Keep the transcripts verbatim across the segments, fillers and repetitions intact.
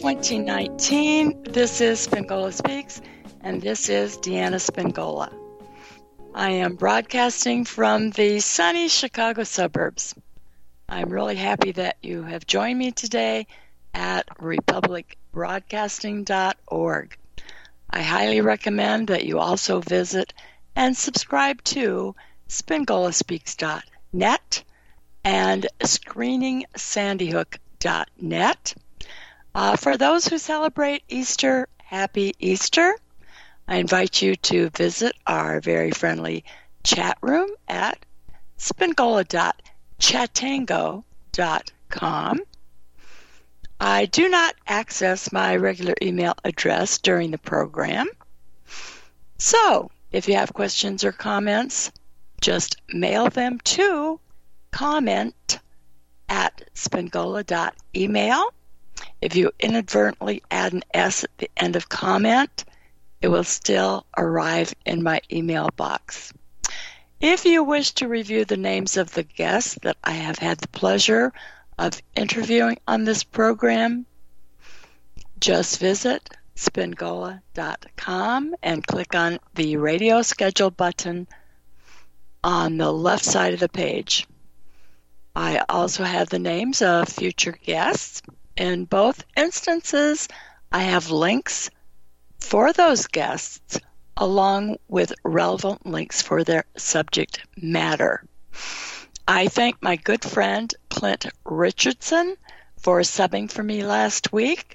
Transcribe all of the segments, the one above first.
twenty nineteen. This is Spingola Speaks, and this is Deanna Spingola. I am broadcasting from the sunny Chicago suburbs. I'm really happy that you have joined me today at republic broadcasting dot org. I highly recommend that you also visit and subscribe to spingola speaks dot net and screening sandy hook dot net. Uh, for those who celebrate Easter, happy Easter. I invite you to visit our very friendly chat room at spingola dot chatango dot com. I do not access my regular email address during the program. So, if you have questions or comments, just mail them to comment at spingola dot email. If you inadvertently add an S at the end of comment, it will still arrive in my email box. If you wish to review the names of the guests that I have had the pleasure of interviewing on this program, just visit spingola dot com and click on the radio schedule button on the left side of the page. I also have the names of future guests. In both instances, I have links for those guests along with relevant links for their subject matter. I thank my good friend Clint Richardson for subbing for me last week.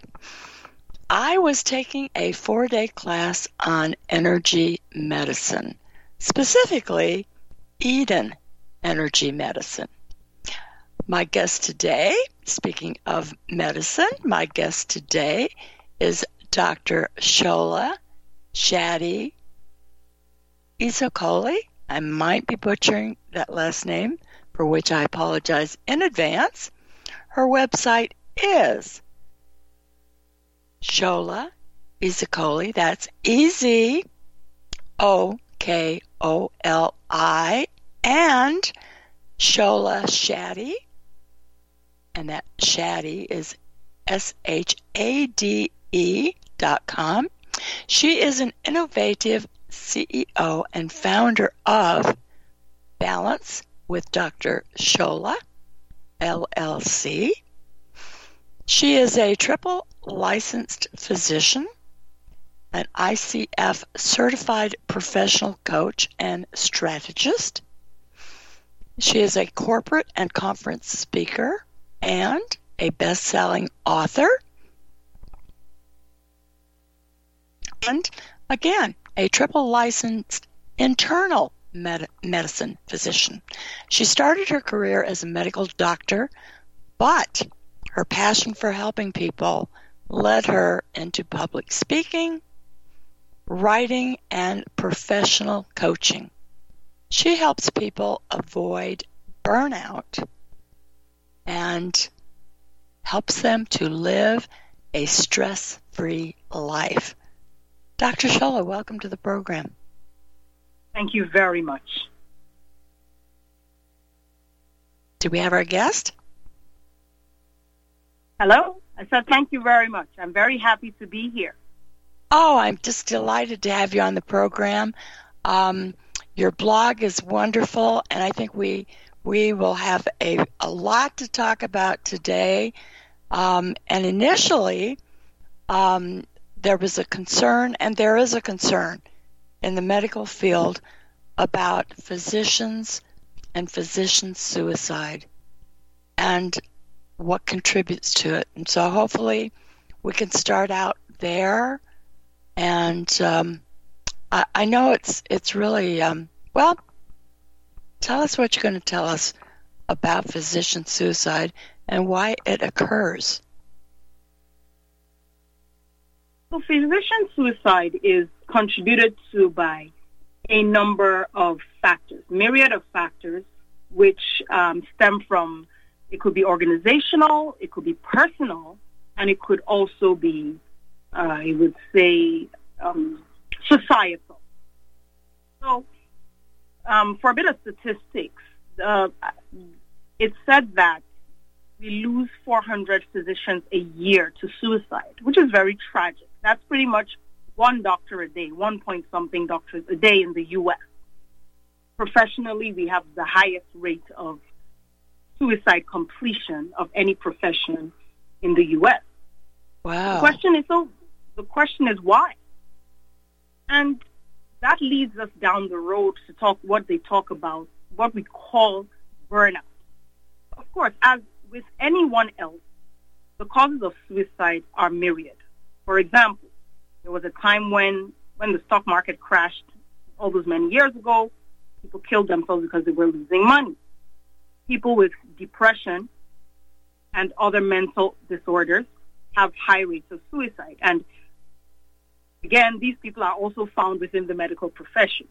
I was taking a four-day class on energy medicine, specifically Eden Energy Medicine. My guest today, speaking of medicine, my guest today is Doctor Shola Shadi Isokoli. I might be butchering that last name, for which I apologize in advance. Her website is Shola Isokoli. That's E Z O K O L I, and Shola Shadi, and that Shadi is S H A D E dot com. She is an innovative C E O and founder of Balance with Doctor Shola, L L C. She is a triple licensed physician, an I C F certified professional coach and strategist. She is a corporate and conference speaker and a best-selling author. And again, a triple licensed internal med- medicine physician. She started her career as a medical doctor, but her passion for helping people led her into public speaking, writing, and professional coaching. She helps people avoid burnout and helps them to live a stress-free life. Doctor Shola, welcome to the program. Thank you very much. Do we have our guest? Hello? I said thank you very much. I'm very happy to be here. Oh, I'm just delighted to have you on the program. Um, your blog is wonderful, and I think we we will have a, a lot to talk about today. Um, and initially, um, there was a concern, and there is a concern in the medical field about physicians and physician suicide and what contributes to it. And so hopefully we can start out there. And um, I, I know it's it's really, um, well, tell us what you're going to tell us about physician suicide and why it occurs. So physician suicide is contributed to by a number of factors, myriad of factors, which um, stem from, it could be organizational, it could be personal, and it could also be, uh, I would say, um, societal. So um, for a bit of statistics, uh, it's said that we lose four hundred physicians a year to suicide, which is very tragic. That's pretty much one doctor a day, one point something doctors a day in the U S. Professionally, we have the highest rate of suicide completion of any profession in the U S. Wow. The question is so. The question is why, and that leads us down the road to talk what they talk about, what we call burnout. Of course, as with anyone else, the causes of suicide are myriad. For example, there was a time when when the stock market crashed all those many years ago. People killed themselves because they were losing money. People with depression and other mental disorders have high rates of suicide. And again, these people are also found within the medical profession.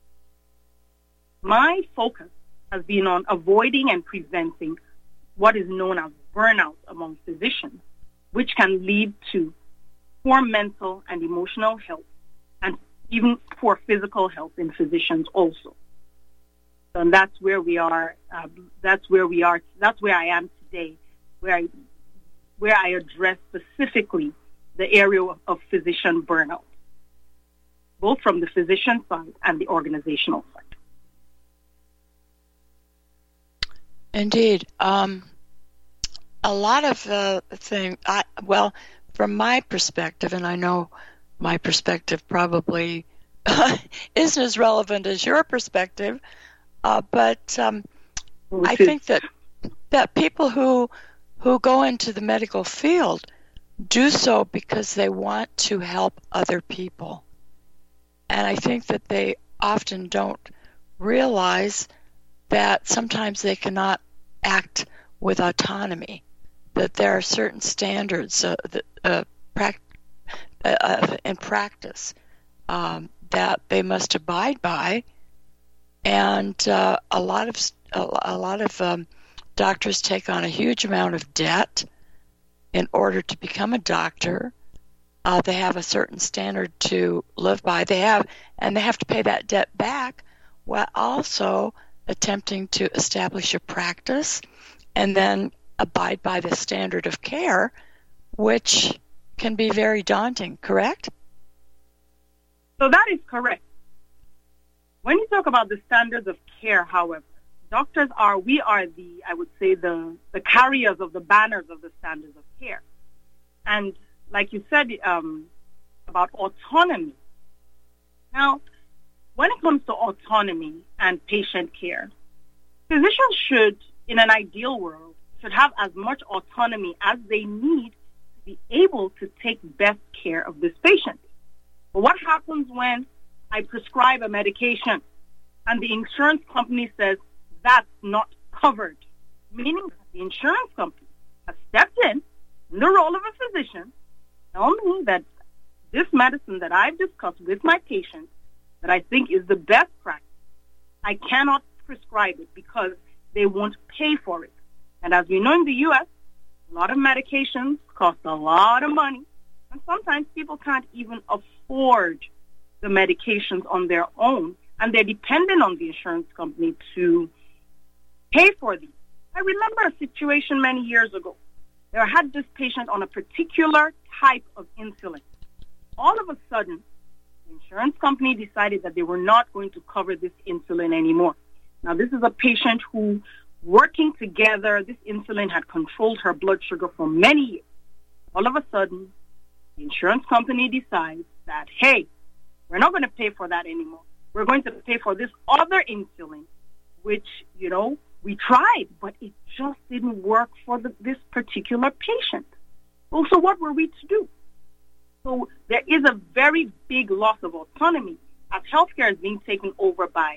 My focus has been on avoiding and preventing what is known as burnout among physicians, which can lead to poor mental and emotional health and even poor physical health in physicians also. And that's where we are. Uh, that's where we are. That's where I am today, where I, where I address specifically the area of, of physician burnout, both from the physician side and the organizational side. Indeed. Um, a lot of uh, things, I, well, from my perspective, and I know my perspective probably isn't as relevant as your perspective, uh, but um, I think that that people who who go into the medical field do so because they want to help other people. And I think that they often don't realize that sometimes they cannot act with autonomy, that there are certain standards uh, that, uh, prac- uh, in practice um, that they must abide by, and uh, a lot of a, a lot of um, doctors take on a huge amount of debt in order to become a doctor. Uh, they have a certain standard to live by. They have, and they have to pay that debt back while also attempting to establish a practice and then abide by the standard of care, which can be very daunting, correct? So that is correct. When you talk about the standards of care, however, doctors are, we are the, I would say, the, the carriers of the banners of the standards of care. And like you said um, about autonomy. Now, when it comes to autonomy and patient care, physicians should, in an ideal world, should have as much autonomy as they need to be able to take best care of this patient. But what happens when I prescribe a medication and the insurance company says that's not covered? Meaning that the insurance company has stepped in, in the role of a physician, tell me that this medicine that I've discussed with my patient that I think is the best practice, I cannot prescribe it because they won't pay for it. And as we know in the U S, a lot of medications cost a lot of money, and sometimes people can't even afford the medications on their own, and they're dependent on the insurance company to pay for these. I remember a situation many years ago. I had this patient on a particular type of insulin. All of a sudden, the insurance company decided that they were not going to cover this insulin anymore. Now, this is a patient who, working together, this insulin had controlled her blood sugar for many years. All of a sudden, the insurance company decides that, hey, we're not going to pay for that anymore. We're going to pay for this other insulin, which, you know, we tried, but it just didn't work for the, this particular patient. Well, so what were we to do? So there is a very big loss of autonomy as healthcare is being taken over by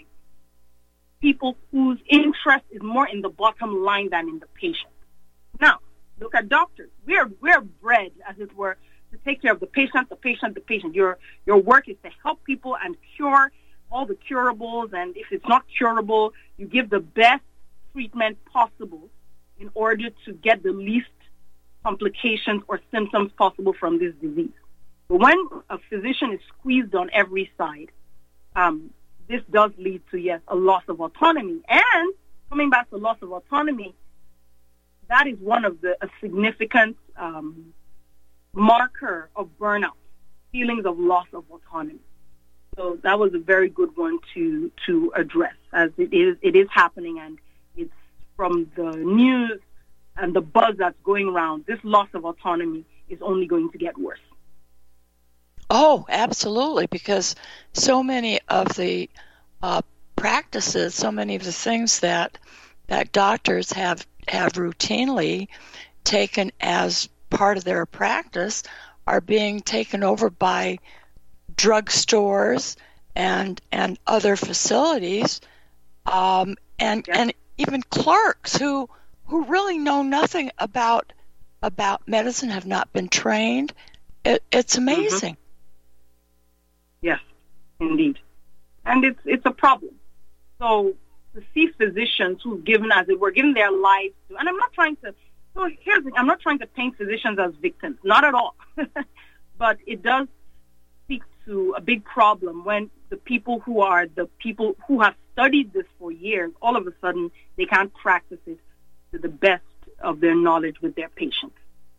people whose interest is more in the bottom line than in the patient. Now, look at doctors. We're we're bred, as it were, to take care of the patient, the patient, the patient. Your your work is to help people and cure all the curables, and if it's not curable, you give the best treatment possible in order to get the least complications or symptoms possible from this disease. But when a physician is squeezed on every side, um, this does lead to, yes, a loss of autonomy. And coming back to loss of autonomy, that is one of the a significant um, marker of burnout, feelings of loss of autonomy. So that was a very good one to to address, as it is it is happening, and it's from the news and the buzz that's going around. This loss of autonomy is only going to get worse. Oh, absolutely, because so many of the uh, practices, so many of the things that that doctors have have routinely taken as part of their practice are being taken over by drugstores and and other facilities, um, and Yes. and even clerks who who really know nothing about about medicine, have not been trained. It, it's amazing. Mm-hmm. Yes, indeed, and it's it's a problem. So to see physicians who've given, as it were, given their lives to, and I'm not trying to. So here's the, I'm not trying to paint physicians as victims, not at all, but it does speak to a big problem when the people who are the people who have studied this for years, all of a sudden they can't practice it to the best of their knowledge with their patients.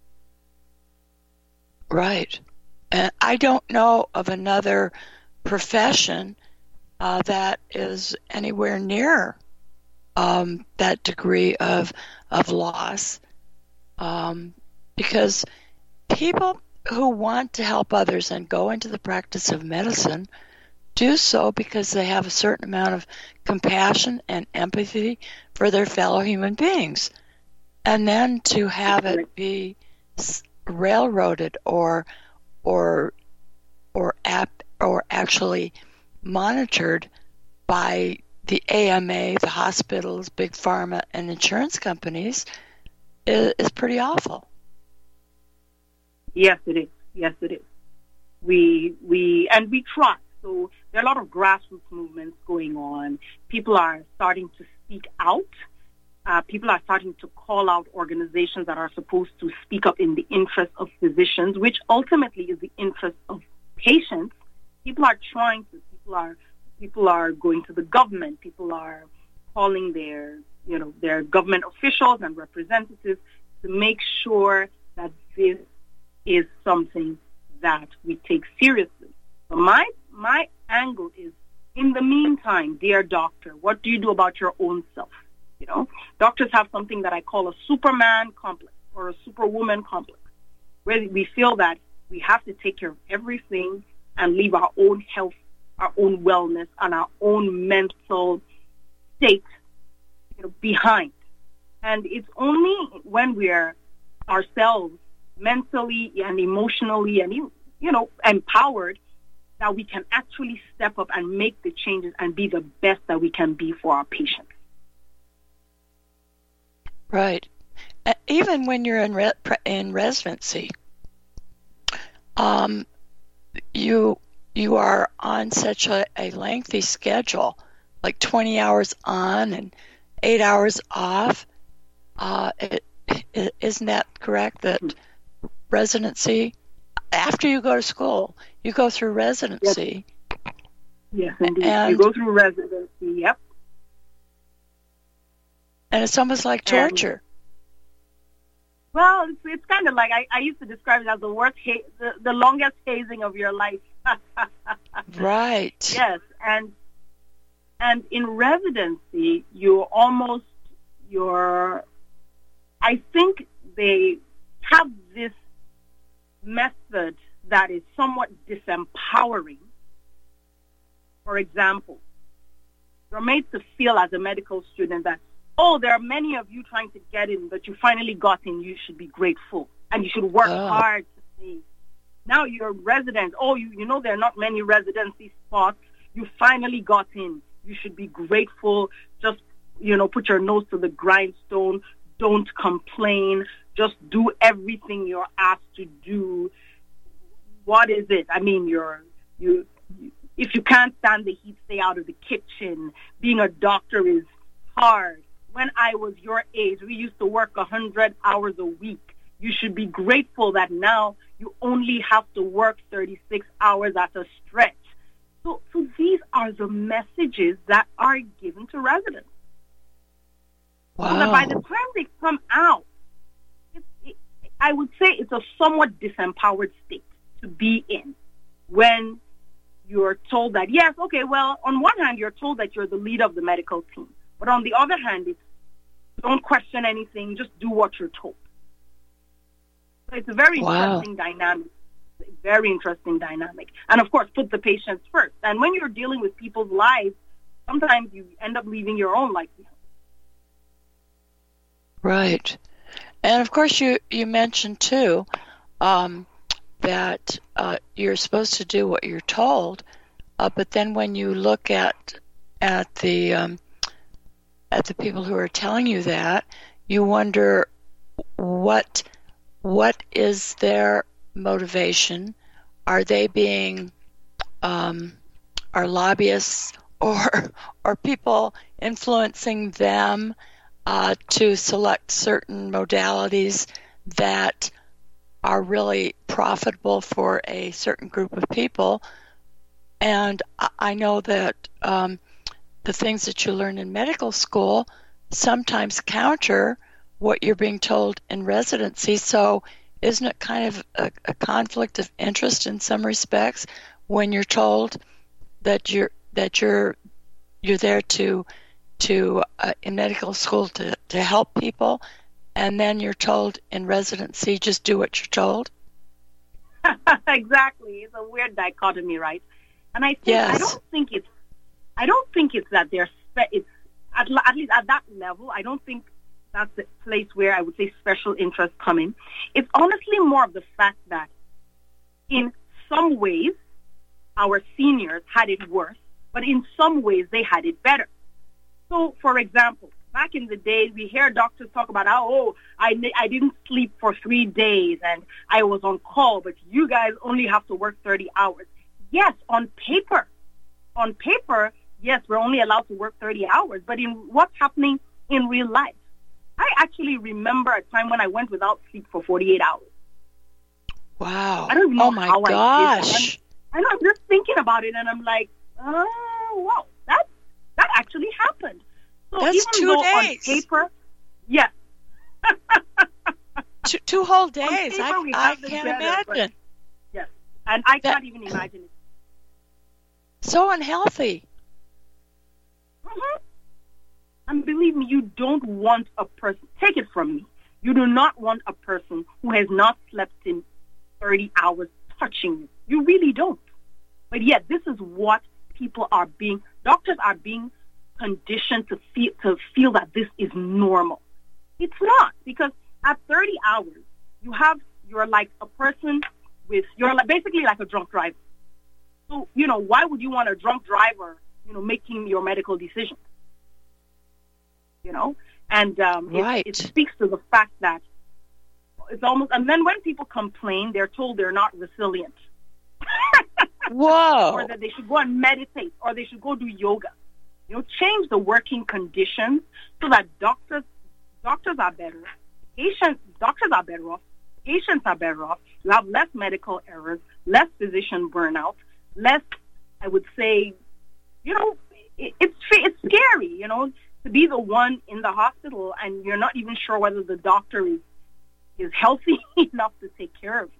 Right. And I don't know of another profession uh, that is anywhere near um, that degree of of loss, um, because people who want to help others and go into the practice of medicine do so because they have a certain amount of compassion and empathy for their fellow human beings. And then to have it be railroaded or or or app or actually monitored by the A M A, the hospitals, big pharma, and insurance companies is, is pretty awful. Yes, it is. Yes, it is. We we and we try. So there are a lot of grassroots movements going on. People are starting to speak out. Uh, people are starting to call out organizations that are supposed to speak up in the interest of physicians, which ultimately is the interest of patients. People are trying to. People are people are going to the government. People are calling their you know their government officials and representatives to make sure that this is something that we take seriously. But my my angle is, in the meantime, dear doctor, what do you do about your own self? You know, doctors have something that I call a Superman complex or a Superwoman complex, where we feel that we have to take care of everything and leave our own health, our own wellness, and our own mental state, you know, behind. And it's only when we're ourselves mentally and emotionally and, you know, empowered that we can actually step up and make the changes and be the best that we can be for our patients. Right. Uh, even when you're in re- in residency, um, you you are on such a, a lengthy schedule, like twenty hours on and eight hours off. Uh, it, it, isn't that correct? That residency, after you go to school, you go through residency. Yes, yes indeed. And, you go through residency, yep. And it's almost like torture. And, well, it's, it's kind of like, I, I used to describe it as the worst, ha- the, the longest hazing of your life. Right. Yes, and and in residency, you're almost, you're, I think they have this method that is somewhat disempowering. For example, you're made to feel as a medical student that, oh, there are many of you trying to get in, but you finally got in. You should be grateful, and you should work oh. hard to stay. Now you're a resident. Oh, you, you know there are not many residency spots. You finally got in. You should be grateful. Just, you know, put your nose to the grindstone. Don't complain. Just do everything you're asked to do. What is it? I mean, you're you. If you can't stand the heat, stay out of the kitchen. Being a doctor is hard. When I was your age, we used to work one hundred hours a week. You should be grateful that now you only have to work thirty-six hours at a stretch. So, so these are the messages that are given to residents. Wow. So that by the time they come out, I would say it's a somewhat disempowered state to be in when you're told that, yes, okay, well, on one hand, you're told that you're the leader of the medical team. But on the other hand, it's don't question anything, just do what you're told. So it's a very Wow. interesting dynamic, very interesting dynamic. And, of course, put the patients first. And when you're dealing with people's lives, sometimes you end up leaving your own life behind. Right. And, of course, you, you mentioned, too, um, that uh, you're supposed to do what you're told, uh, but then when you look at at the um, at the people who are telling you that, you wonder what what is their motivation? Are they being um, are lobbyists or or people influencing them uh, to select certain modalities that are really profitable for a certain group of people? And I know that um, the things that you learn in medical school sometimes counter what you're being told in residency. So isn't it kind of a, a conflict of interest in some respects when you're told that you're that you're you're there to to uh, in medical school to, to help people, and then you're told in residency just do what you're told? Exactly. It's a weird dichotomy, right? And I think Yes. I don't think it's I don't think it's that they're spe- it's at, at least at that level. I don't think that's the place where I would say special interests come in. It's honestly more of the fact that in some ways our seniors had it worse, but in some ways they had it better. So, for example, back in the day, we hear doctors talk about how, oh, I, I didn't sleep for three days and I was on call, but you guys only have to work thirty hours. Yes, on paper. On paper, yes, we're only allowed to work thirty hours, but in what's happening in real life? I actually remember a time when I went without sleep for forty-eight hours. Wow. I don't even know oh my how I did gosh. that. I know, I'm just thinking about it, and I'm like, oh, wow, that, that actually happened. So That's even two though days. on paper, yes. Two, two whole days. paper, we I, I have it can't better, but- imagine. Yes, and I That- can't even imagine it. So unhealthy. Mm-hmm. And believe me, you don't want a person, take it from me, you do not want a person who has not slept in thirty hours touching you. You really don't. But yet, this is what people are being, doctors are being conditioned to feel, to feel that this is normal. It's not, because at thirty hours, you have, you're like a person with, you're like basically like a drunk driver. So, you know, why would you want a drunk driver, you know, making your medical decisions? You know, and um, Right. it, it speaks to the fact that it's almost, and then when people complain, they're told they're not resilient. Whoa. Or that they should go and meditate, or they should go do yoga. You know, change the working conditions so that doctors doctors are better, patients doctors are better off, patients are better off. You have less medical errors, less physician burnout, less, I would say, you know, it, it's it's scary, you know, to be the one in the hospital and you're not even sure whether the doctor is is healthy enough to take care of you.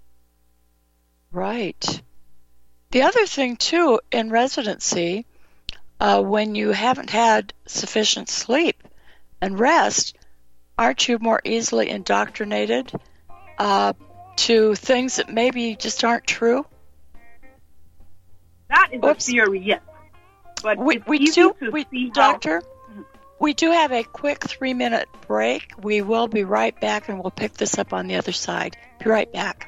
Right. The other thing, too, in residency, uh, when you haven't had sufficient sleep and rest, aren't you more easily indoctrinated uh, to things that maybe just aren't true? That is Oops. a theory, yes. But We, it's we easy do, to we, see how- Doctor, we do have a quick three-minute break. We will be right back, and we'll pick this up on the other side. Be right back.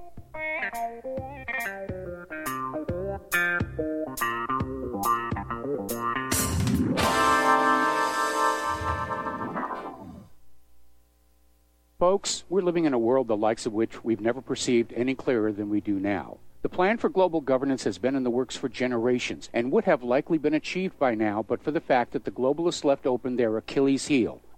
Folks, we're living in a world the likes of which we've never perceived any clearer than we do now. The plan for global governance has been in the works for generations and would have likely been achieved by now but for the fact that the globalists left open their Achilles heel,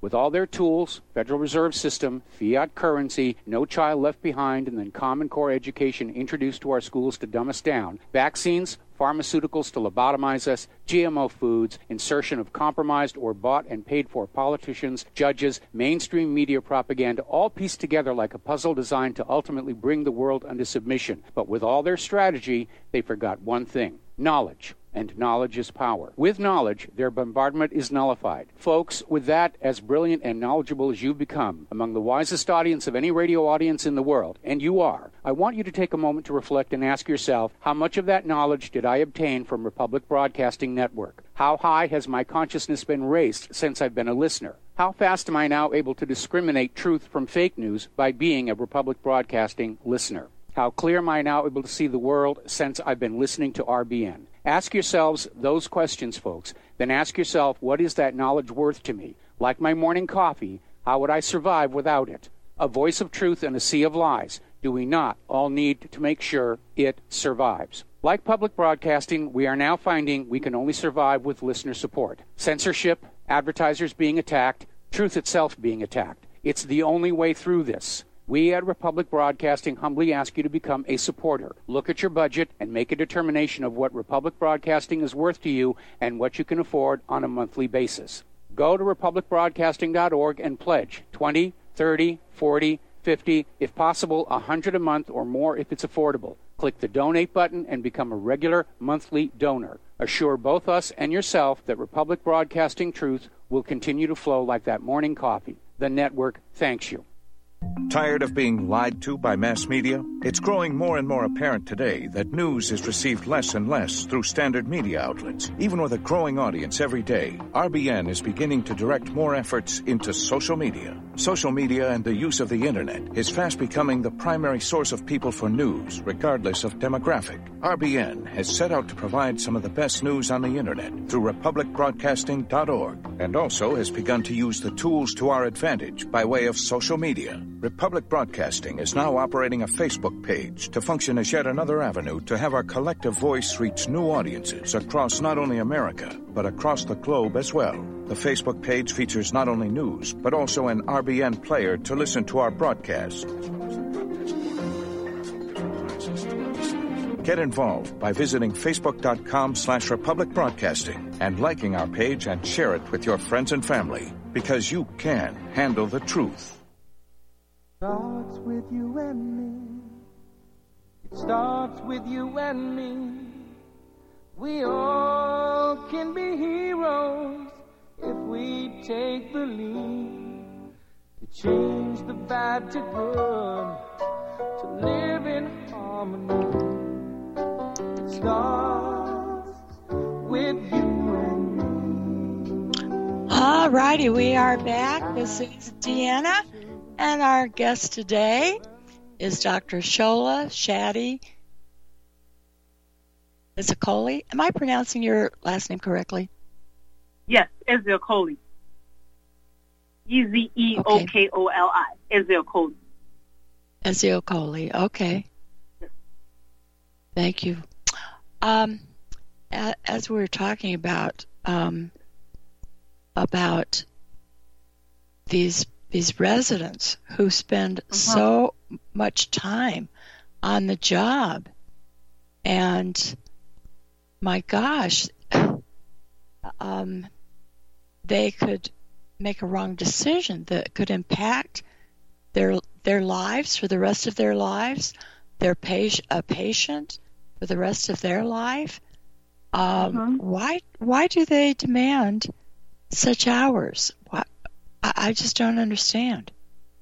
With all their tools, Federal Reserve System, fiat currency, no child left behind, and then Common Core education introduced to our schools to dumb us down, vaccines, pharmaceuticals to lobotomize us, G M O foods, insertion of compromised or bought and paid for politicians, judges, mainstream media propaganda, all pieced together like a puzzle designed to ultimately bring the world under submission. But with all their strategy, they forgot one thing: knowledge. And knowledge is power. With knowledge, their bombardment is nullified. Folks, with that, as brilliant and knowledgeable as you've become, among the wisest audience of any radio audience in the world, and you are, I want you to take a moment to reflect and ask yourself, how much of that knowledge did I obtain from Republic Broadcasting Network? How high has my consciousness been raised since I've been a listener? How fast am I now able to discriminate truth from fake news by being a Republic Broadcasting listener? How clear am I now able to see the world since I've been listening to R B N? Ask yourselves those questions, folks. Then ask yourself, what is that knowledge worth to me? Like my morning coffee, how would I survive without it? A voice of truth in a sea of lies. Do we not all need to make sure it survives? Like public broadcasting, we are now finding we can only survive with listener support. Censorship, advertisers being attacked, truth itself being attacked. It's the only way through this. We at Republic Broadcasting humbly ask you to become a supporter. Look at your budget and make a determination of what Republic Broadcasting is worth to you and what you can afford on a monthly basis. Go to republic broadcasting dot org and pledge twenty, thirty, forty, fifty, if possible, one hundred a month or more if it's affordable. Click the donate button and become a regular monthly donor. Assure both us and yourself that Republic Broadcasting truth will continue to flow like that morning coffee. The network thanks you. Tired of being lied to by mass media? It's growing more and more apparent today that news is received less and less through standard media outlets. Even with a growing audience every day, R B N is beginning to direct more efforts into social media. Social media and the use of the internet is fast becoming the primary source of people for news, regardless of demographic. R B N has set out to provide some of the best news on the internet through republic broadcasting dot org, and also has begun to use the tools to our advantage by way of social media. Republic Broadcasting is now operating a Facebook page to function as yet another avenue to have our collective voice reach new audiences across not only America, but across the globe as well. The Facebook page features not only news, but also an R B N player to listen to our broadcast. Get involved by visiting facebook.com slash Republic Broadcasting and liking our page and share it with your friends and family, because you can handle the truth. Starts with you and me. It starts with you and me. We all can be heroes if we take the lead to change the bad to good, to live in harmony. It starts with you and me. All righty, we are back. This is Deanna. And our guest today is Doctor Shola Shadi Ezeokoli. Am I pronouncing your last name correctly? Yes, Ezeokoli. E Z E O K O L I. Ezeokoli. Ezeokoli, okay. Thank you. Um, as we were talking about, um, about these these residents who spend uh-huh. so much time on the job, and my gosh, um, they could make a wrong decision that could impact their their lives for the rest of their lives, their patient, a patient for the rest of their life. Um, uh-huh. Why why do they demand such hours? Why? I just don't understand.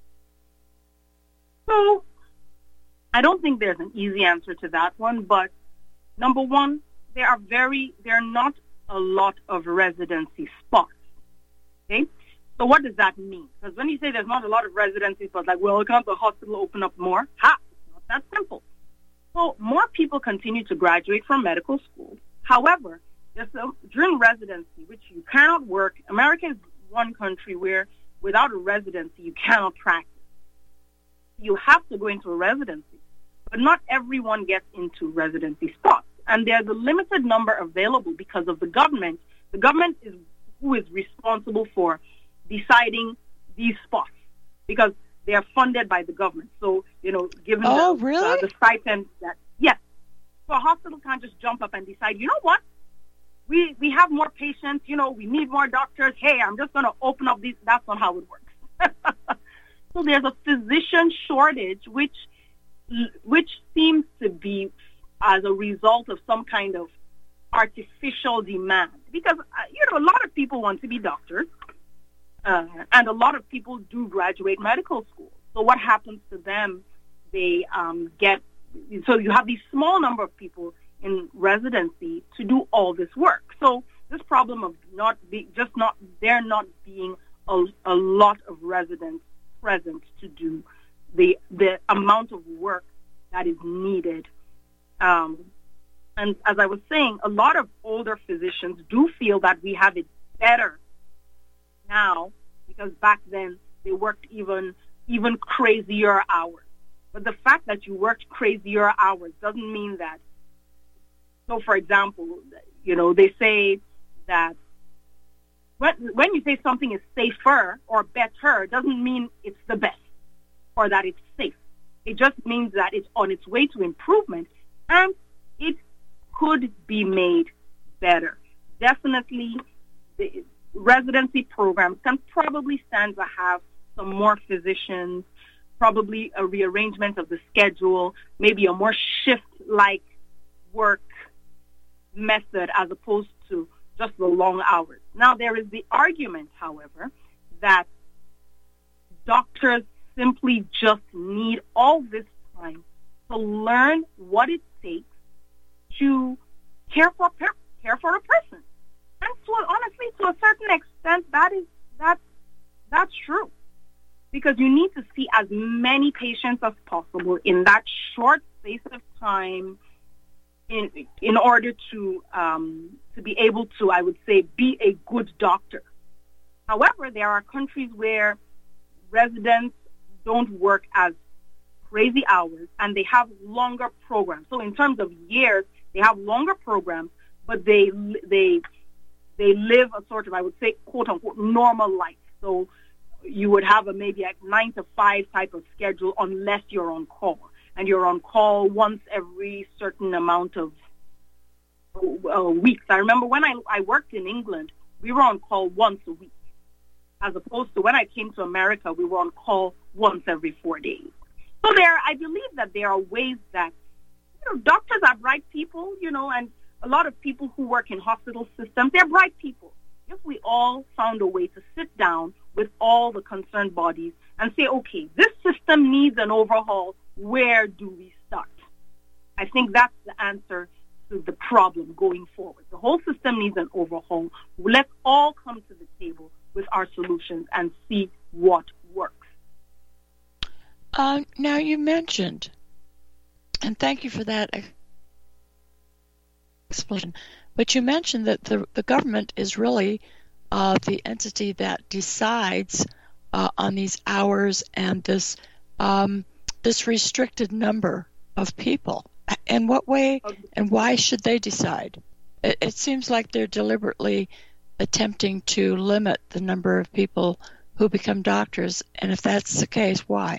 So, I don't think there's an easy answer to that one, but number one, there are very, there are not a lot of residency spots. Okay? So what does that mean? Because when you say there's not a lot of residency spots, like, well, can't the hospital open up more? Ha! It's not that simple. So more people continue to graduate from medical school. However, there's a, during residency, which you cannot work, America is one country where without a residency you cannot practice. You have to go into a residency, but not everyone gets into residency spots, and there's a limited number available because of the government. The government is who is responsible for deciding these spots because they are funded by the government. So, you know, given oh, the, really? uh, the stipend that, yes. So a hospital can't just jump up and decide, you know what? We we have more patients, you know, we need more doctors. Hey, I'm just going to open up these. That's not how it works. So there's a physician shortage, which which seems to be as a result of some kind of artificial demand. Because, uh, you know, a lot of people want to be doctors, uh, and a lot of people do graduate medical school. So what happens to them? They um, get, so you have these small number of people in residency to do all this work. So this problem of not be, just not, there not being a, a lot of residents present to do the the amount of work that is needed. Um, and as I was saying, a lot of older physicians do feel that we have it better now because back then they worked even even crazier hours. But the fact that you worked crazier hours doesn't mean that. So, for example, you know, they say that when, when you say something is safer or better, doesn't mean it's the best or that it's safe. It just means that it's on its way to improvement and it could be made better. Definitely, the residency programs can probably stand to have some more physicians, probably a rearrangement of the schedule, maybe a more shift-like work method as opposed to just the long hours. Now, there is the argument, however, that doctors simply just need all this time to learn what it takes to care for care for a person. And so, honestly, to a certain extent, that is that's that's true, because you need to see as many patients as possible in that short space of time, in in order to um, to be able to, I would say, be a good doctor. However, there are countries where residents don't work as crazy hours and they have longer programs. So in terms of years, they have longer programs, but they they they live a sort of, I would say, quote unquote, normal life. So you would have a maybe a nine to five type of schedule unless you're on call. And you're on call once every certain amount of uh, weeks. I remember when I, I worked in England, we were on call once a week, as opposed to when I came to America, we were on call once every four days. So there, I believe that there are ways that, you know, doctors are bright people, you know, and a lot of people who work in hospital systems, they're bright people. If we all found a way to sit down with all the concerned bodies and say, okay, this system needs an overhaul, where do we start? I think that's the answer to the problem going forward. The whole system needs an overhaul. Let's all come to the table with our solutions and see what works. Uh, now, you mentioned, and thank you for that explanation, but you mentioned that the, the government is really uh, the entity that decides uh, on these hours and this um, this restricted number of people. In what way and why should they decide? It, it seems like they're deliberately attempting to limit the number of people who become doctors, and if that's the case, why?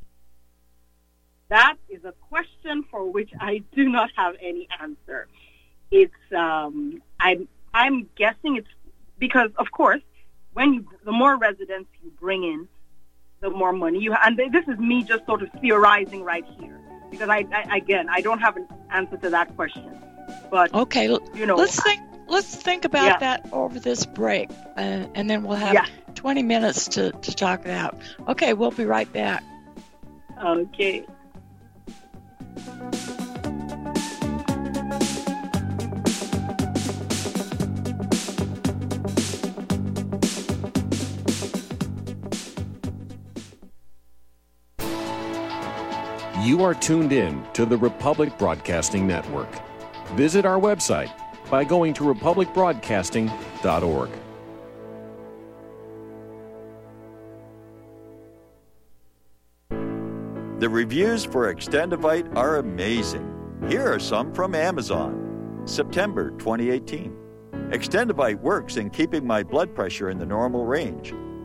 That is a question for which I do not have any answer. It's um, I'm I'm guessing it's because, of course, when you, the more residents you bring in, the more money you have. And this is me just sort of theorizing right here, because I, I again I don't have an answer to that question. But okay, you know, let's think. Let's think about yeah. that over this break, and, and then we'll have yeah. twenty minutes to, to talk it out. Okay, we'll be right back. Okay. You are tuned in to the Republic Broadcasting Network. Visit our website by going to republic broadcasting dot org. The reviews for Extendivite are amazing. Here are some from Amazon. September twenty eighteen. Extendivite works in keeping my blood pressure in the normal range.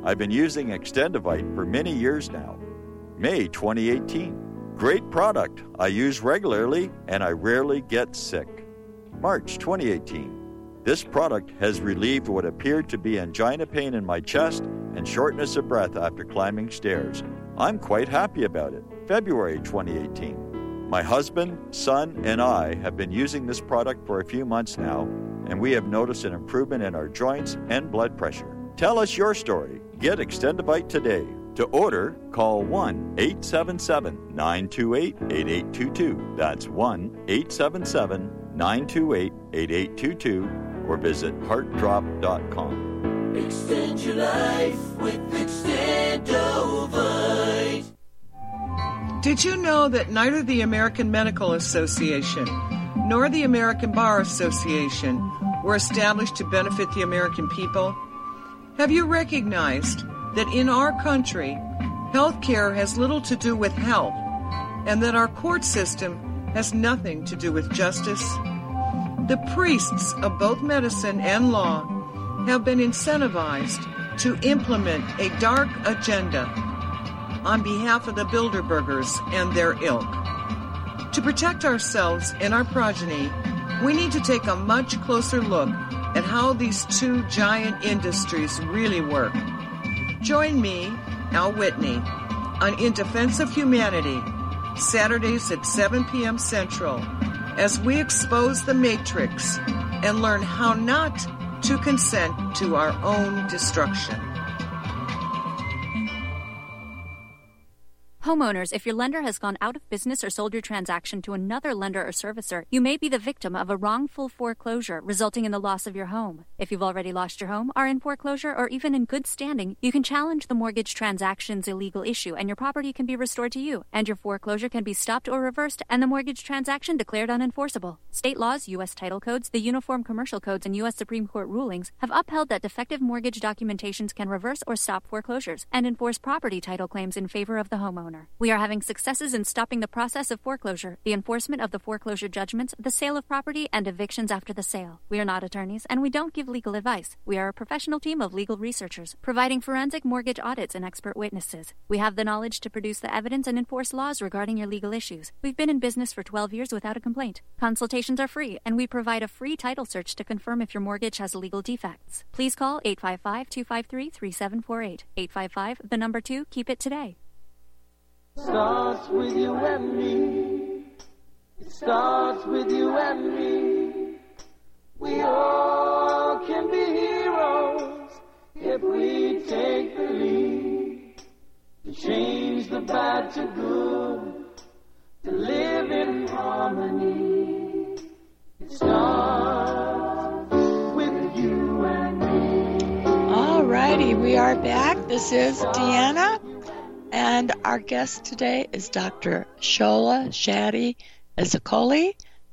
I've been using Extendivite for many years now. May twenty eighteen. Great product. I use regularly and I rarely get sick. March twenty eighteen. This product has relieved what appeared to be angina pain in my chest and shortness of breath after climbing stairs. I'm quite happy about it. February twenty eighteen. My husband, son, and I have been using this product for a few months now, and we have noticed an improvement in our joints and blood pressure. Tell us your story. Get Extendivite today. To order, call one eight seven seven, nine two eight, eight eight two two. That's one eight seven seven, nine two eight, eight eight two two, or visit heart drop dot com. Extend your life with Extendovite. Did you know that neither the American Medical Association nor the American Bar Association were established to benefit the American people? Have you recognized that in our country, health care has little to do with health, and that our court system has nothing to do with justice? The priests of both medicine and law have been incentivized to implement a dark agenda on behalf of the Bilderbergers and their ilk. To protect ourselves and our progeny, we need to take a much closer look at how these two giant industries really work. Join me, Al Whitney, on In Defense of Humanity, Saturdays at seven p.m. Central, as we expose the Matrix and learn how not to consent to our own destruction. Homeowners, if your lender has gone out of business or sold your transaction to another lender or servicer, you may be the victim of a wrongful foreclosure, resulting in the loss of your home. If you've already lost your home, are in foreclosure, or even in good standing, you can challenge the mortgage transaction's illegal issue, and your property can be restored to you, and your foreclosure can be stopped or reversed, and the mortgage transaction declared unenforceable. State laws, U S title codes, the Uniform Commercial Codes, and U S Supreme Court rulings have upheld that defective mortgage documentations can reverse or stop foreclosures and enforce property title claims in favor of the homeowner. We are having successes in stopping the process of foreclosure, the enforcement of the foreclosure judgments, the sale of property, and evictions after the sale. We are not attorneys, and we don't give legal advice. We are a professional team of legal researchers, providing forensic mortgage audits and expert witnesses. We have the knowledge to produce the evidence and enforce laws regarding your legal issues. We've been in business for twelve years without a complaint. Consultations are free, and we provide a free title search to confirm if your mortgage has legal defects. Please call eight five five, two five three, three seven four eight. eight five five, the number two, keep it today. Starts with you and me. It starts with you and me. We all can be heroes if we take the lead. To change the bad to good, to live in harmony. It starts with you and me. All righty, we are back. This is Deanna. And our guest today is Doctor Shola Shadi Ezekwoli.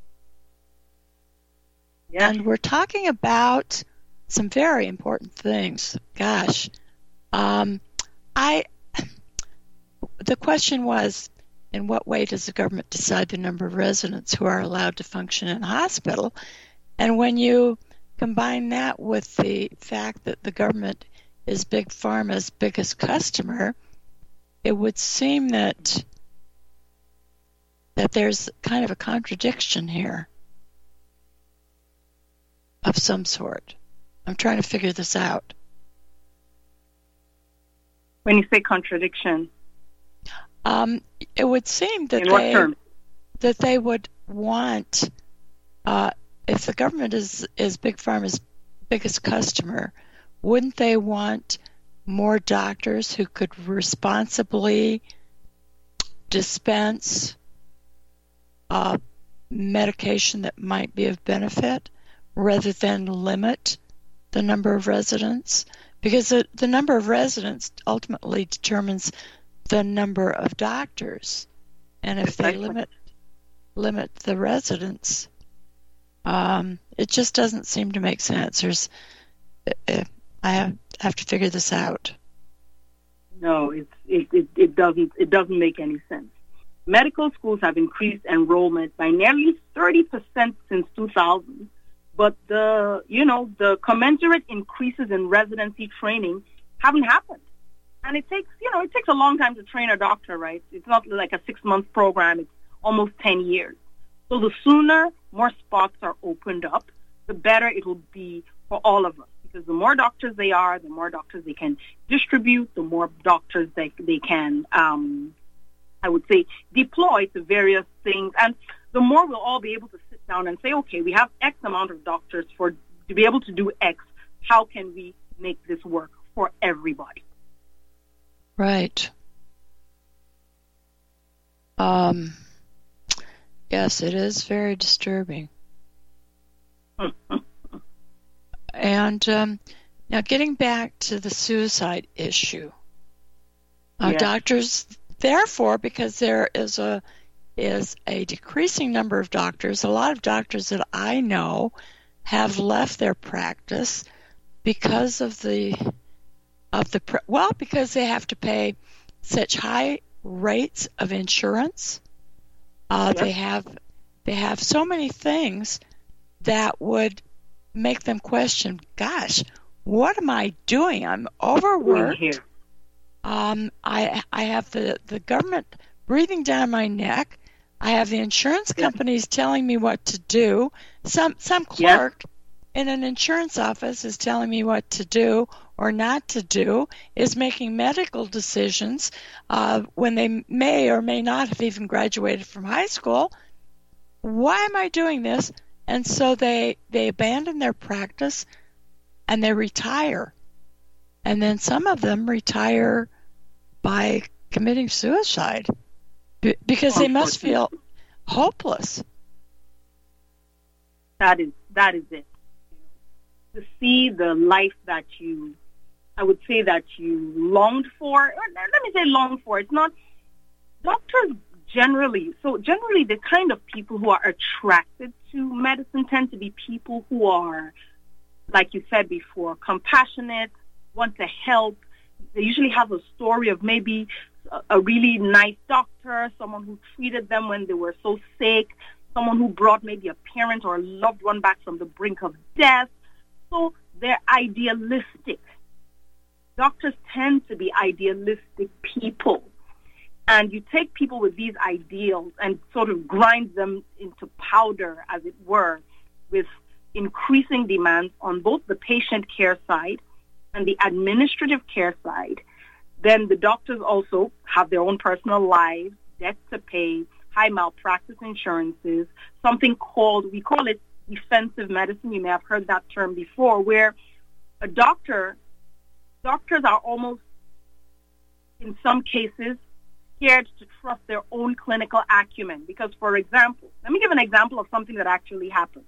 Yes. And we're talking about some very important things. Gosh. Um, I. The question was, in what way does the government decide the number of residents who are allowed to function in a hospital? And when you combine that with the fact that the government is Big Pharma's biggest customer, it would seem that that there's kind of a contradiction here of some sort. I'm trying to figure this out. When you say contradiction, um, it would seem that in what they terms? that they would want, uh, if the government is is Big Pharma's biggest customer, wouldn't they want more doctors who could responsibly dispense uh, medication that might be of benefit rather than limit the number of residents? Because the, the number of residents ultimately determines the number of doctors. And if they limit limit the residents, um, it just doesn't seem to make sense. There's, uh, I have have to figure this out. No, it's, it, it, it doesn't it doesn't make any sense. Medical schools have increased enrollment by nearly thirty percent since two thousand, but the you know the commensurate increases in residency training haven't happened. And it takes, you know, it takes a long time to train a doctor, right? It's not like a six-month program. It's almost ten years. So the sooner more spots are opened up, the better it will be for all of us. Because the more doctors they are, the more doctors they can distribute, the more doctors they, they can, um, I would say, deploy to various things. And the more we'll all be able to sit down and say, okay, we have X amount of doctors for to be able to do X. How can we make this work for everybody? Right. Um, yes, it is very disturbing. And um, now getting back to the suicide issue. Uh, yes. Doctors, therefore, because there is a is a decreasing number of doctors, a lot of doctors that I know have left their practice because of the of the well, because they have to pay such high rates of insurance. Uh, Yep. They have they have so many things that would make them question, gosh, what am I doing? I'm overworked. Here. Um, I I have the, the government breathing down my neck. I have the insurance companies telling me what to do. Some some clerk in an insurance office is telling me what to do or not to do, is making medical decisions uh, when they may or may not have even graduated from high school. Why am I doing this? And so they, they abandon their practice and they retire. And then some of them retire by committing suicide b- because they must feel hopeless. That is that is it. To see the life that you, I would say that you longed for. Or let me say longed for. It's not doctors generally. So generally, the kind of people who are attracted to medicine tend to be people who are, like you said before, compassionate, want to help. They usually have a story of maybe a, a really nice doctor, someone who treated them when they were so sick, someone who brought maybe a parent or a loved one back from the brink of death. So they're idealistic. Doctors tend to be idealistic people. And you take people with these ideals and sort of grind them into powder, as it were, with increasing demands on both the patient care side and the administrative care side. Then the doctors also have their own personal lives, debts to pay, high malpractice insurances, something called, we call it defensive medicine. You may have heard that term before, where a doctor, doctors are almost, in some cases, scared to trust their own clinical acumen. Because, for example, let me give an example of something that actually happened.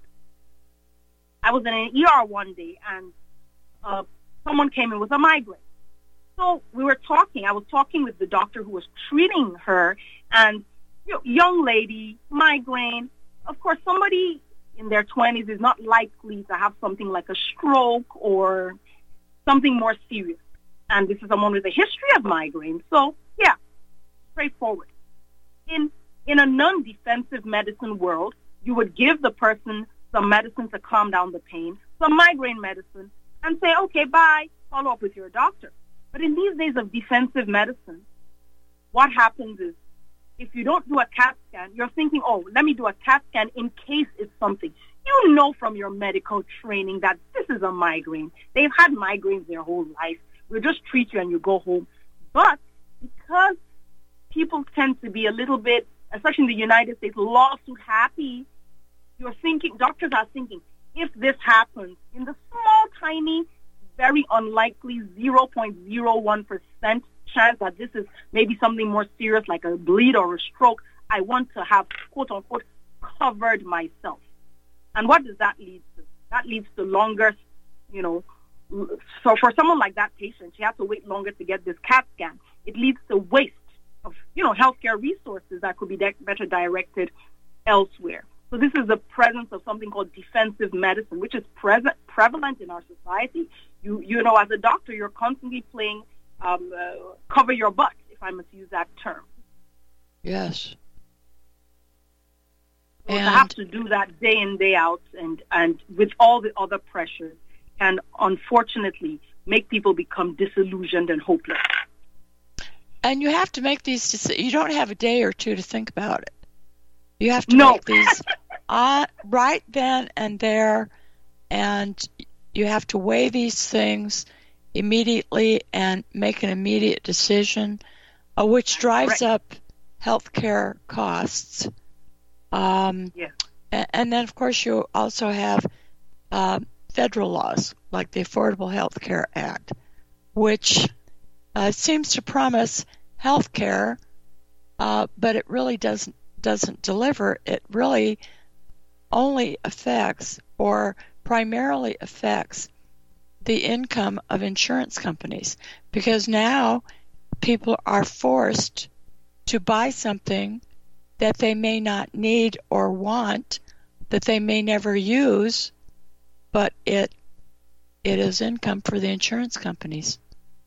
I was in an E R one day, and uh, someone came in with a migraine. So we were talking. I was talking with the doctor who was treating her, and you know, young lady, migraine. Of course, somebody in their twenties is not likely to have something like a stroke or something more serious. And this is someone with a history of migraine. So, yeah, straightforward. In in a non-defensive medicine world, you would give the person some medicine to calm down the pain, some migraine medicine, and say, okay, bye, follow up with your doctor. But in these days of defensive medicine, what happens is, if you don't do a CAT scan, you're thinking, oh, let me do a CAT scan in case it's something. You know from your medical training that this is a migraine. They've had migraines their whole life. We'll just treat you and you go home. But because people tend to be a little bit, especially in the United States, lawsuit happy, you're thinking, doctors are thinking, if this happens, in the small, tiny, very unlikely zero point zero one percent chance that this is maybe something more serious like a bleed or a stroke, I want to have, quote unquote, covered myself. And what does that lead to? That leads to longer, you know, so for someone like that patient, she has to wait longer to get this CAT scan. It leads to waste of, you know, healthcare resources that could be de- better directed elsewhere. So this is the presence of something called defensive medicine, which is present, prevalent in our society. You, you know, as a doctor, you're constantly playing Um, uh, cover your butt, if I must use that term. Yes. So And to have to do that day in, day out, and, and with all the other pressures, can unfortunately make people become disillusioned and hopeless. And you have to make these decisions. You don't have a day or two to think about it. You have to no. make these uh, right then and there, and you have to weigh these things immediately and make an immediate decision, uh, which drives right. up healthcare costs. Um, yeah. and, and then, of course, you also have uh, federal laws like the Affordable Health Care Act, which uh, seems to promise health care, uh, but it really doesn't doesn't deliver. It really only affects or primarily affects the income of insurance companies, because now people are forced to buy something that they may not need or want, that they may never use, but it it is income for the insurance companies.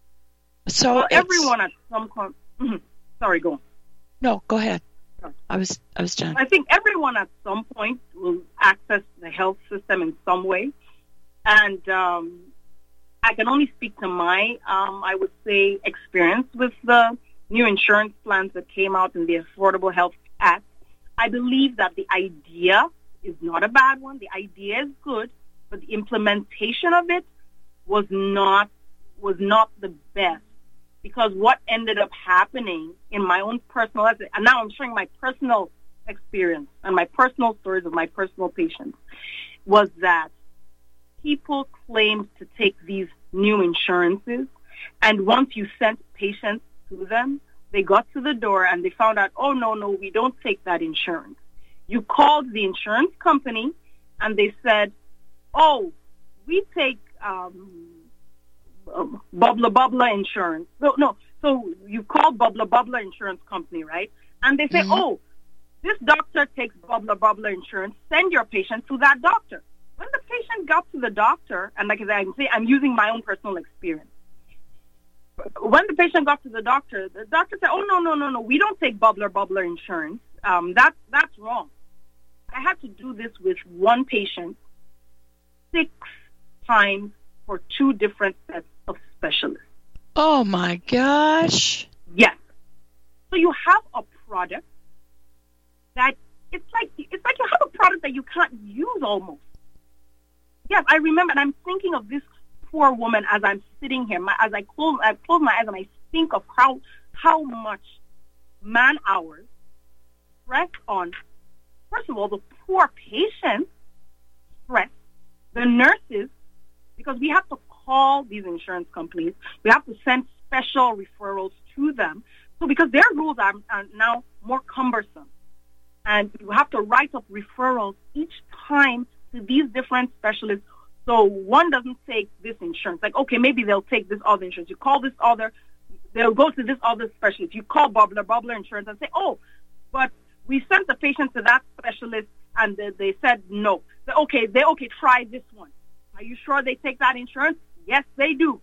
So well, everyone at some point. Sorry, go on. No, go ahead. I was I was done. I think everyone at some point will access the health system in some way, and um, I can only speak to my, um, I would say, experience with the new insurance plans that came out in the Affordable Health Act. I believe that the idea is not a bad one. The idea is good, but the implementation of it was not was not the best. Because what ended up happening in my own personal, and now I'm sharing my personal experience and my personal stories of my personal patients, was that people claimed to take these new insurances, and once you sent patients to them, they got to the door and they found out, oh, no, no, we don't take that insurance. You called the insurance company and they said, oh, we take um, um, Bubbla Bubbla insurance. No, no. So you call Bubbla Bubbla insurance company, right? And they say, mm-hmm. oh, this doctor takes Bubbla Bubbla insurance. Send your patient to that doctor. When the patient got to the doctor, and like I say, I'm using my own personal experience. When the patient got to the doctor, the doctor said, oh, no, no, no, no, we don't take Bubbla Bubbla insurance. Um, that, that's wrong. I had to do this with one patient six times for two different sets of specialists. Oh, my gosh. Yes. So you have a product that it's like it's like you have a product that you can't use almost. Yes, I remember, and I'm thinking of this poor woman as I'm sitting here. My, as I close, I close my eyes and I think of how how much man hours stress on, first of all, the poor patients, stress, the nurses, because we have to call these insurance companies. We have to send special referrals to them. So because their rules are, are now more cumbersome. And you have to write up referrals each time to these different specialists. So one doesn't take this insurance. Like, okay, maybe they'll take this other insurance. You call this other, they'll go to this other specialist. You call Bubbler, Bubbler Insurance and say, oh, but we sent the patient to that specialist and they, they said no. So, okay, they okay, try this one. Are you sure they take that insurance? Yes, they do.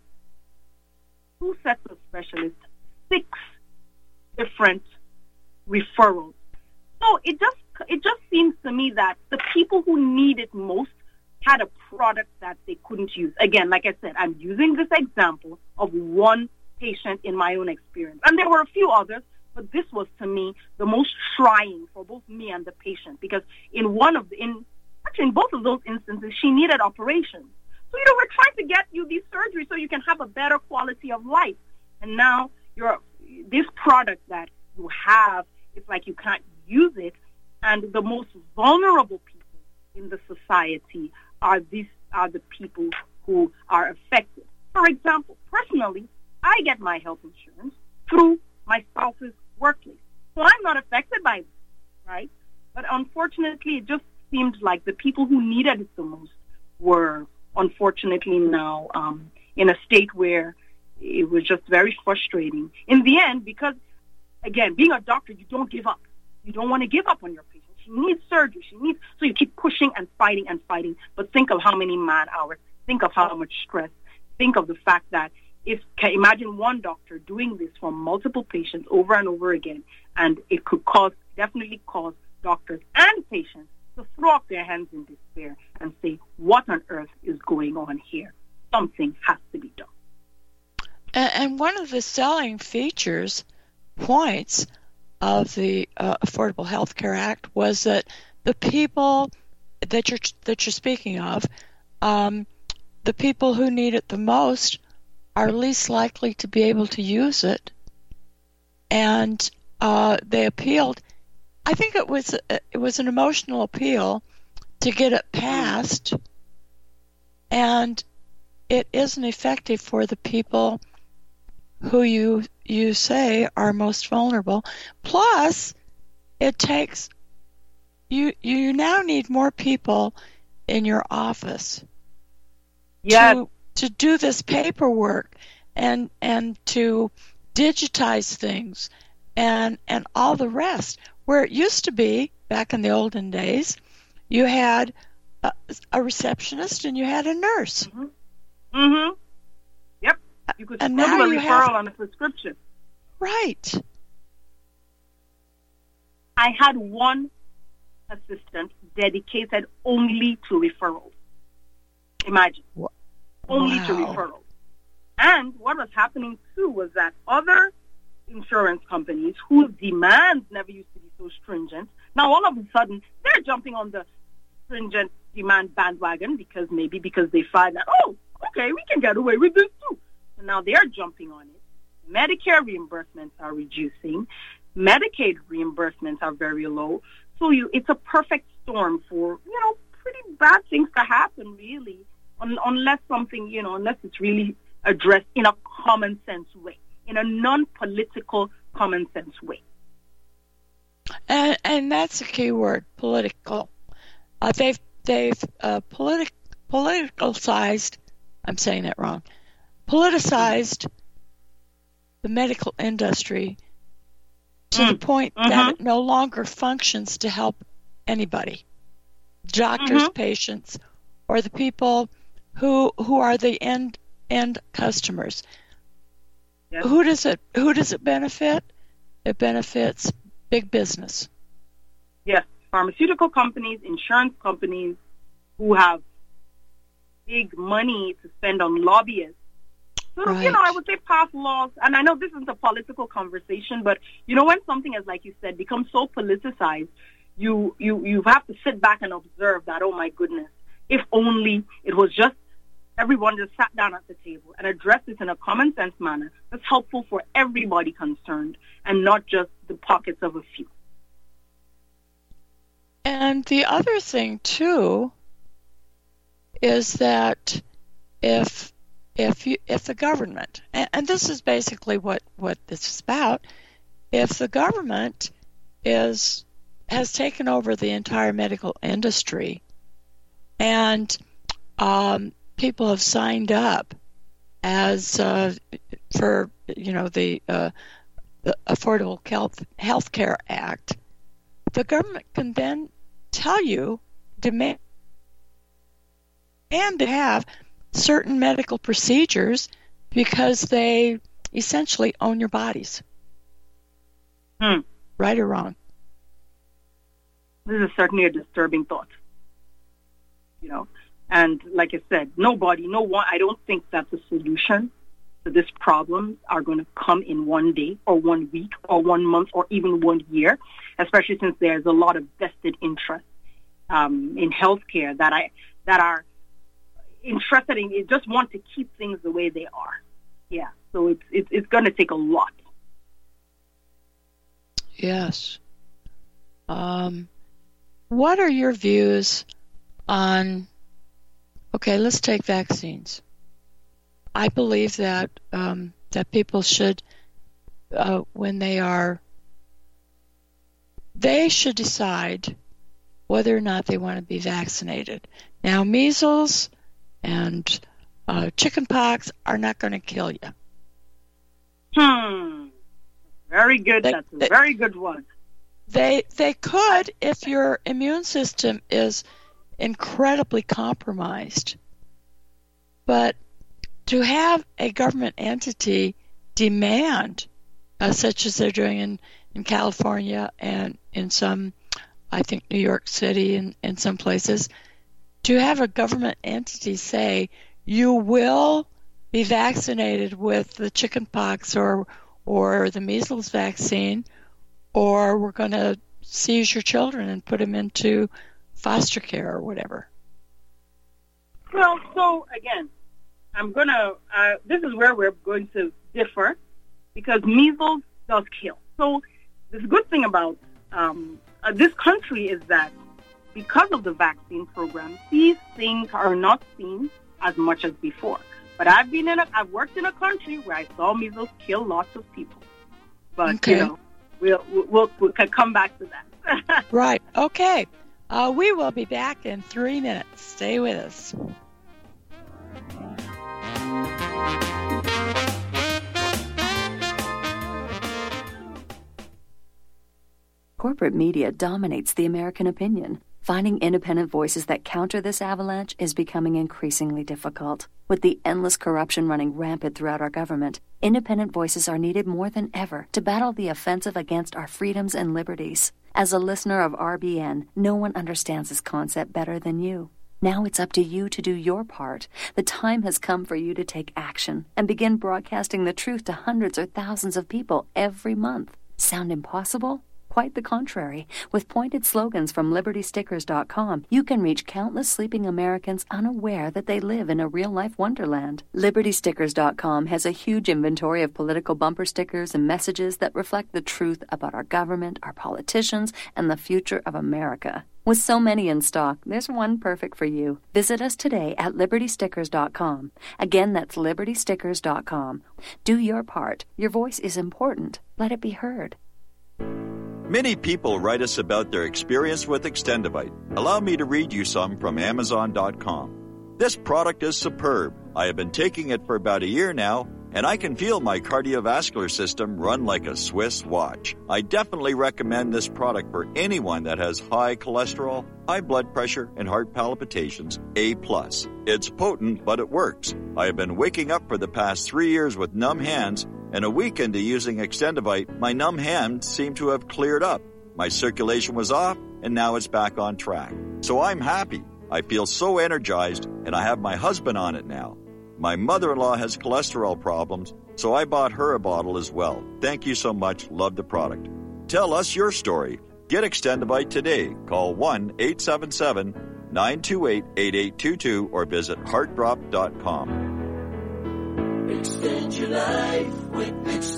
Two sets of specialists, six different referrals. So it just it just seems to me that the people who need it most had a product that they couldn't use. Again, like I said, I'm using this example of one patient in my own experience. And there were a few others, but this was, to me, the most trying for both me and the patient, because in one of the, in actually in both of those instances, she needed operations. So, you know, we're trying to get you these surgeries so you can have a better quality of life. And now you're this product that you have, it's like you can't use it. And the most vulnerable people in the society are these are the people who are affected. For example, personally, I get my health insurance through my spouse's workplace. So I'm not affected by this, right? But unfortunately, it just seemed like the people who needed it the most were unfortunately now um, in a state where it was just very frustrating. In the end, because, again, being a doctor, you don't give up. You don't want to give up on your patient. She needs surgery. She needs, so you keep pushing and fighting and fighting. But think of how many man hours. Think of how much stress. Think of the fact that if, can imagine one doctor doing this for multiple patients over and over again, and it could cause, definitely cause doctors and patients to throw up their hands in despair and say, what on earth is going on here? Something has to be done. and one of the selling features, points of the uh, Affordable Health Care Act was that the people that you're that you're speaking of, um, the people who need it the most, are least likely to be able to use it, and uh, they appealed. I think it was it was an emotional appeal to get it passed, and it isn't effective for the people who you you say are most vulnerable. Plus, it takes you you now need more people in your office yes. to to do this paperwork and and to digitize things and and all the rest. Where it used to be back in the olden days, you had a, a receptionist and you had a nurse. Mm-hmm. Mm-hmm. Yep. You could and scribble now a you referral have, on a prescription. Right. I had one assistant dedicated only to referrals. Imagine. Wow. Only to referrals. And what was happening, too, was that other insurance companies whose demands never used to be so stringent, now all of a sudden they're jumping on the stringent demand bandwagon because maybe because they find that, oh, okay, we can get away with this too. So now they're jumping on it. Medicare reimbursements are reducing. Medicaid reimbursements are very low. So you, it's a perfect storm for, you know, pretty bad things to happen, really, un- unless something, you know, unless it's really addressed in a common sense way, in a non-political common sense way. And, and that's a key word, political. Uh, they've they've uh, politi- politicalized, I'm saying that wrong, politicized the medical industry to mm. the point mm-hmm. that it no longer functions to help anybody, doctors, mm-hmm. patients, or the people who who are the end end customers. Yes. Who does it who does it benefit? It benefits big business. Yes, pharmaceutical companies, insurance companies who have big money to spend on lobbyists. So, right. you know, I would say pass laws, and I know this isn't a political conversation, but, you know, when something is, like you said, becomes so politicized, you, you, you have to sit back and observe that, oh, my goodness, if only it was just everyone just sat down at the table and addressed this in a common sense manner that's helpful for everybody concerned and not just the pockets of a few. And the other thing, too, is that if if you if the government, and, and this is basically what, what this is about, if the government is has taken over the entire medical industry and um, people have signed up as uh, for you know the, uh, the Affordable Health Care Act, the government can then tell you, demand, and to have certain medical procedures because they essentially own your bodies. Hmm. Right or wrong? This is certainly a disturbing thought. You know, and like I said, nobody, no one, I don't think that the solution to this problem are going to come in one day or one week or one month or even one year, especially since there's a lot of vested interest um, in healthcare that I that are interested in, it just want to keep things the way they are. Yeah, so it's it's, it's going to take a lot. Yes. Um, what are your views on, okay, let's take vaccines. I believe that um, that people should, uh, when they are, they should decide whether or not they want to be vaccinated. Now, measles and uh, chickenpox are not going to kill you. Hmm. Very good. They, That's a they, very good one. They they could if your immune system is incredibly compromised. But to have a government entity demand, uh, such as they're doing in, in California and in some, I think New York City and in some places, to have a government entity say, you will be vaccinated with the chickenpox or or the measles vaccine, or we're going to seize your children and put them into foster care or whatever. Well, so again, I'm going to, uh, this is where we're going to differ, because measles does kill. So the good thing about um, uh, this country is that because of the vaccine program, these things are not seen as much as before. But I've been in a, I've worked in a country where I saw measles kill lots of people. But, okay. you know, we'll, we'll, we can come back to that. Right. Okay. Uh, we will be back in three minutes. Stay with us. Corporate media dominates the American opinion. Finding independent voices that counter this avalanche is becoming increasingly difficult. With the endless corruption running rampant throughout our government, independent voices are needed more than ever to battle the offensive against our freedoms and liberties. As a listener of R B N, no one understands this concept better than you. Now it's up to you to do your part. The time has come for you to take action and begin broadcasting the truth to hundreds or thousands of people every month. Sound impossible? Quite the contrary. With pointed slogans from Liberty Stickers dot com, you can reach countless sleeping Americans unaware that they live in a real-life wonderland. Liberty Stickers dot com has a huge inventory of political bumper stickers and messages that reflect the truth about our government, our politicians, and the future of America. With so many in stock, there's one perfect for you. Visit us today at Liberty Stickers dot com. Again, that's Liberty Stickers dot com. Do your part. Your voice is important. Let it be heard. Many people write us about their experience with Extendivite. Allow me to read you some from Amazon dot com. This product is superb. I have been taking it for about a year now, and I can feel my cardiovascular system run like a Swiss watch. I definitely recommend this product for anyone that has high cholesterol, high blood pressure, and heart palpitations, A plus. It's potent, but it works. I have been waking up for the past three years with numb hands, and a week into using Extendivite, my numb hands seem to have cleared up. My circulation was off, and now it's back on track. So I'm happy. I feel so energized, and I have my husband on it now. My mother-in-law has cholesterol problems, so I bought her a bottle as well. Thank you so much. Love the product. Tell us your story. Get Extendivite today. Call one eight seven seven, nine two eight, eight eight two two or visit heart drop dot com. Extend your life with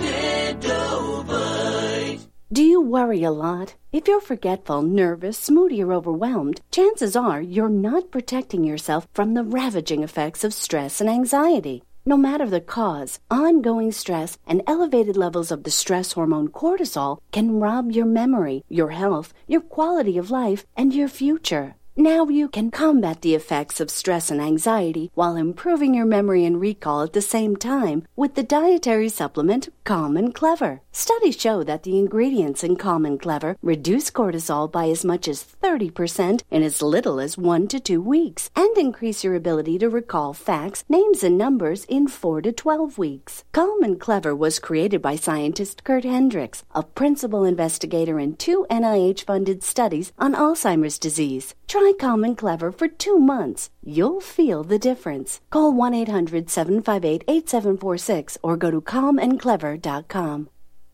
Extendivite. Do you worry a lot? If you're forgetful, nervous, moody, or overwhelmed, chances are you're not protecting yourself from the ravaging effects of stress and anxiety. No matter the cause, ongoing stress and elevated levels of the stress hormone cortisol can rob your memory, your health, your quality of life, and your future. Now you can combat the effects of stress and anxiety while improving your memory and recall at the same time with the dietary supplement Calm and Clever. Studies show that the ingredients in Calm and Clever reduce cortisol by as much as thirty percent in as little as one to two weeks and increase your ability to recall facts, names, and numbers in four to twelve weeks. Calm and Clever was created by scientist Kurt Hendricks, a principal investigator in two N I H-funded studies on Alzheimer's disease. Try Calm and Clever for two months. You'll feel the difference. Call one eight hundred, seven five eight, eight seven four six or go to calm and clever dot com.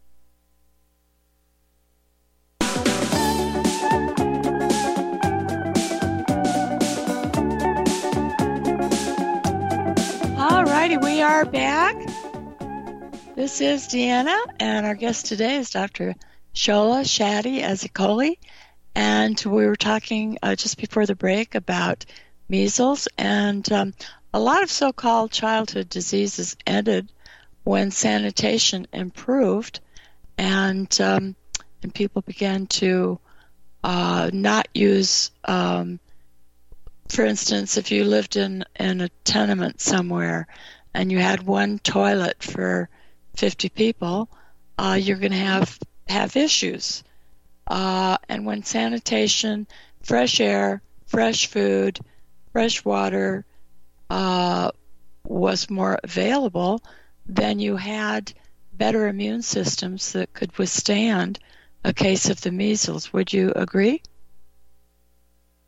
All righty, we are back. This is Deanna, and our guest today is Doctor Shola Shadi Ezekoli. And we were talking uh, just before the break about measles, and um, a lot of so-called childhood diseases ended when sanitation improved, and um, and people began to uh, not use, um, for instance, if you lived in, in a tenement somewhere and you had one toilet for fifty people, uh, you're going to have have issues. Uh, and when sanitation, fresh air, fresh food, fresh water uh, was more available, then you had better immune systems that could withstand a case of the measles. Would you agree?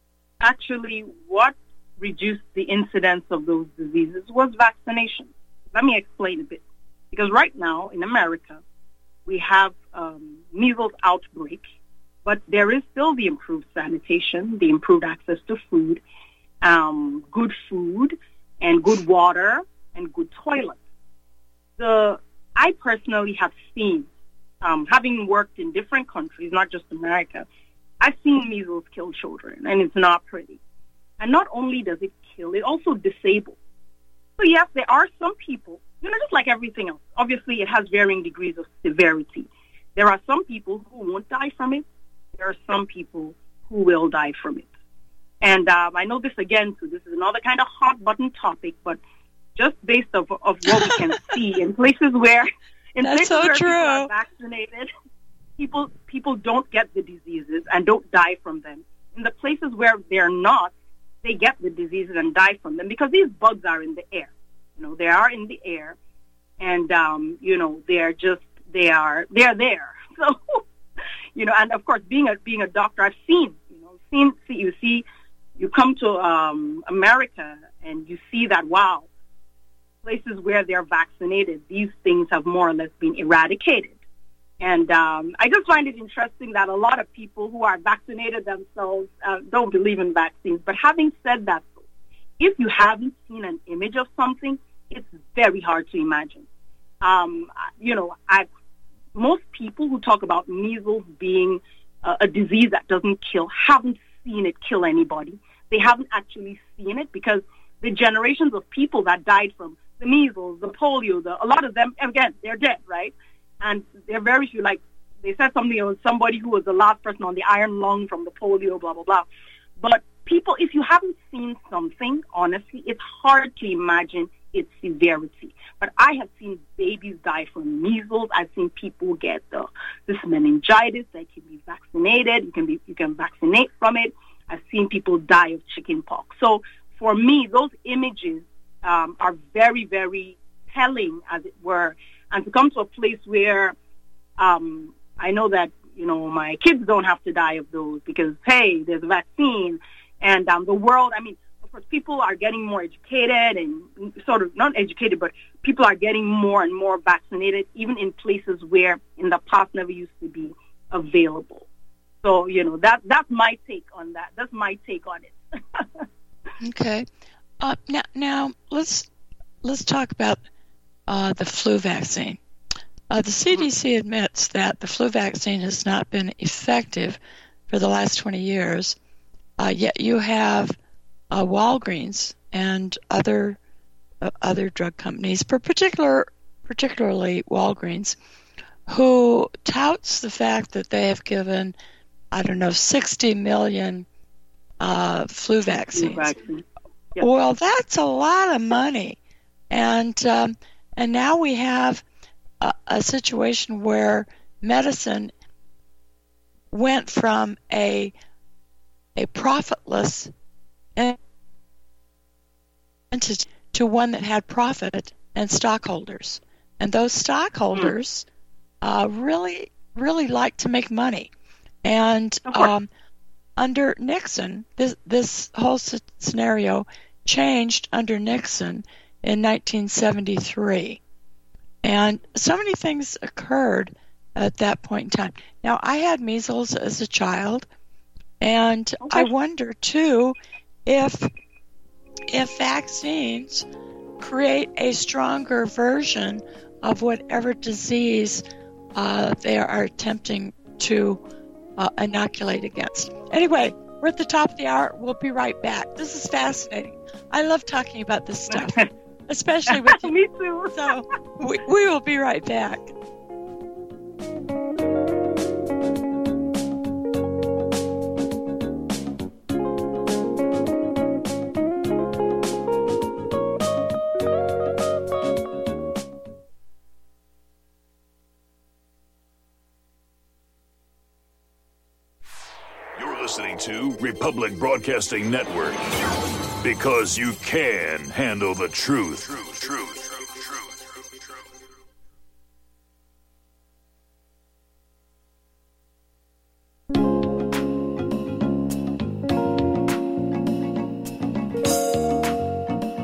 Actually, what reduced the incidence of those diseases was vaccination. Let me explain a bit. Because right now in America, we have um, measles outbreak, but there is still the improved sanitation, the improved access to food, um, good food, and good water, and good toilets. The I personally have seen, um, having worked in different countries, not just America, I've seen measles kill children, and it's not pretty. And not only does it kill, it also disables. So yes, there are some people, you know, just like everything else. Obviously, it has varying degrees of severity. There are some people who won't die from it. There are some people who will die from it. And um, I know this again, too. This is another kind of hot button topic, but just based of, of what we can see in places where in That's places so where true. people are vaccinated, people people don't get the diseases and don't die from them. In the places where they're not, they get the diseases and die from them because these bugs are in the air. You know, they are in the air, and um, you know, they're just they are they're there. So, you know, and of course, being a being a doctor, I've seen you know seen see you see you come to um, America and you see that wow. Places where they're vaccinated, these things have more or less been eradicated. And um, I just find it interesting that a lot of people who are vaccinated themselves uh, don't believe in vaccines. But having said that, if you haven't seen an image of something, it's very hard to imagine. Um, you know, I, most people who talk about measles being uh, a disease that doesn't kill haven't seen it kill anybody. They haven't actually seen it because the generations of people that died from the measles, the polio, the, a lot of them, again, they're dead, right? And they're very few, like, they said something, it was somebody who was the last person on the iron lung from the polio, blah, blah, blah. But people, if you haven't seen something, honestly, it's hard to imagine its severity. But I have seen babies die from measles. I've seen people get the, this meningitis that can be vaccinated. You can be, you can vaccinate from it. I've seen people die of chicken pox. So for me, those images Um, are very, very telling, as it were, and to come to a place where um, I know that, you know, my kids don't have to die of those because, hey, there's a vaccine, and um, the world, I mean, of course, people are getting more educated and sort of, not educated, but people are getting more and more vaccinated, even in places where in the past never used to be available. So, you know, that that's my take on that. That's my take on it. Okay. Uh, now, now let's let's talk about uh, the flu vaccine. Uh, the C D C admits that the flu vaccine has not been effective for the last twenty years. Uh, yet you have uh, Walgreens and other uh, other drug companies, but particular particularly Walgreens, who touts the fact that they have given, I don't know, sixty million uh, flu vaccines. Flu vaccine. Yep. Well, that's a lot of money, and um, and now we have a, a situation where medicine went from a a profitless entity to one that had profit and stockholders, and those stockholders mm. uh, really really like to make money, and um, under Nixon, this this whole scenario changed under Nixon in nineteen seventy-three. And so many things occurred at that point in time. Now, I had measles as a child, and okay. I wonder, too, if if vaccines create a stronger version of whatever disease uh, they are attempting to uh, inoculate against. Anyway, we're at the top of the hour. We'll be right back. This is fascinating. I love talking about this stuff, especially with you. Me too. So we, we will be right back. Listening to Republic Broadcasting Network, because you can handle the truth. Truth, truth.